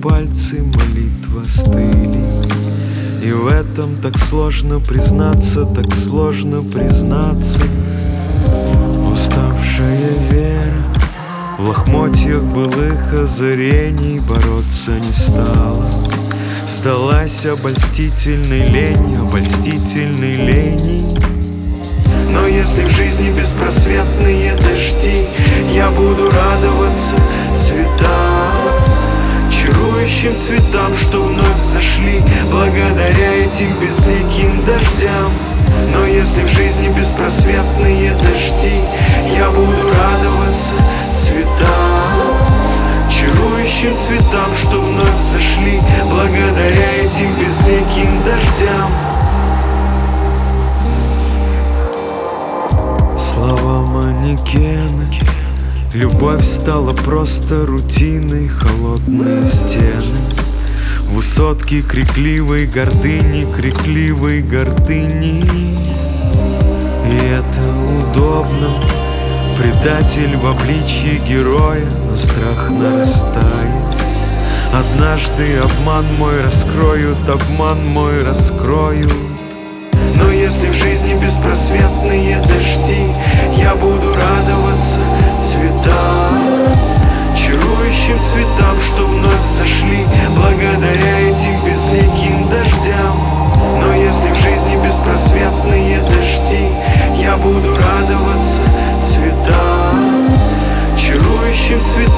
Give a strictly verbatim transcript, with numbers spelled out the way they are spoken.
пальцы, молитва стыли. И в этом так сложно признаться, так сложно признаться. Уставшая вера в лохмотьях былых озарений бороться не стала. Сдалась обольстительной лени, обольстительной лени. Но если в жизни беспросветные дожди, я буду радоваться цветам, чарующим цветам, что вновь зашли благодаря этим безликим дождям. Но если в жизни беспросветные дожди, я буду радоваться цветам, чарующим цветам, что вновь зашли благодаря этим безликим дождям. Слова манекены, любовь стала просто рутиной, холодные стены, высотки крикливой гордыни, крикливой гордыни. И это удобно, предатель в обличье героя, но страх нарастает. Однажды обман мой раскроют, обман мой раскроют. Но если в жизни беспросветные дожди, я буду радоваться цветам, чарующим цветам, что вновь зашли благодаря этим безликим дождям. Но если в жизни беспросветные дожди, я буду радоваться цветам, чарующим цветам,